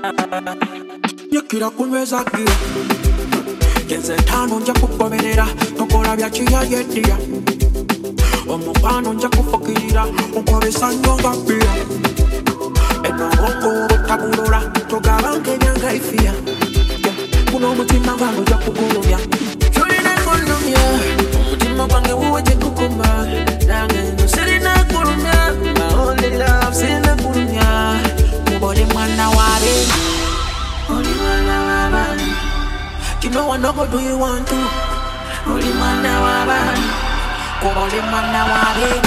Nyekira kunweza gia Yenze tano nja kukomerera Tokola bya chiya yedia Omupano nja kufakirira Unkobesa nyonga pia Eno hongo tabulora Togabange byanga ifia Kuno mutima wangu nja kukulumya Chulina kulumya Mutima wange uwe jekukuma Nange nusirina kulumya My only love sina kulumya Mubole mwana ware Only mwana wabani You know I know what do you want to Only mwana wabani Kubole mwana ware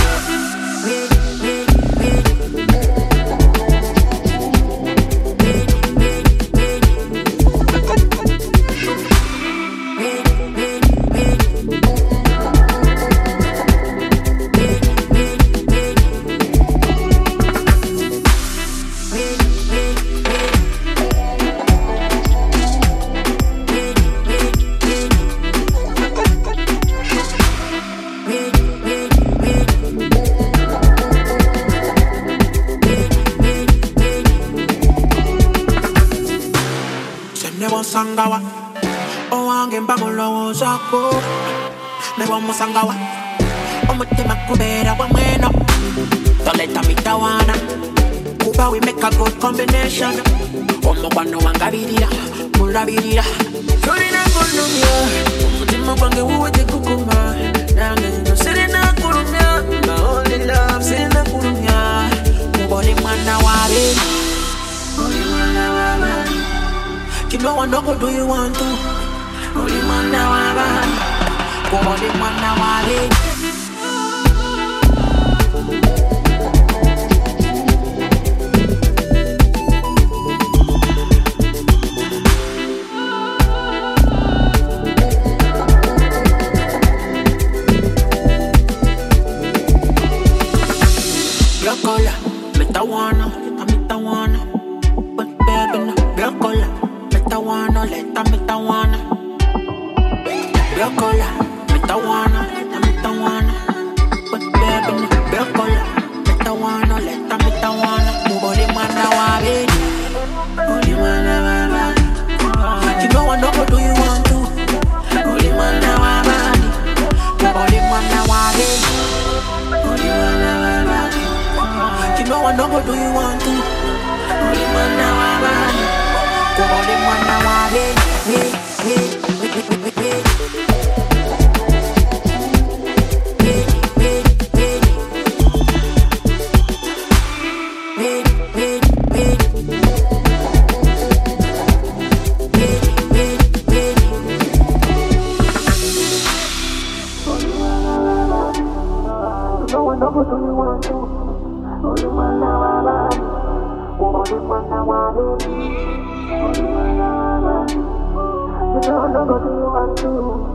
Sangawa, owange mbamulo zako. Nebo musangawa, omutima kubera wa mweno. Toleta mitawana, kuba we make a good combination. Omubano wangabirira, mulabirira. Tulina kulumya, omutima gwange uwe jekukuma. Nange nosirina kulumya, my only love sina kulumya. Mubole mwana ware, mubole mwana ware. You know I know what do you want to Only man now I run Only man now I Black color, me tawana But baby no, black color Metawana, leta metawana Bekola, metawana, leta metawana But baby, no bekola Metawana, leta metawana Mubole mwana wabedi Mubole mwana wabedi You know I know what do you want to Mubole mwana wabedi Mubole mwana wabedi Mubole mwana wabedi You know I know what do you want to Mubole mwana wabedi Kubole mwana wabedi You know what do you want to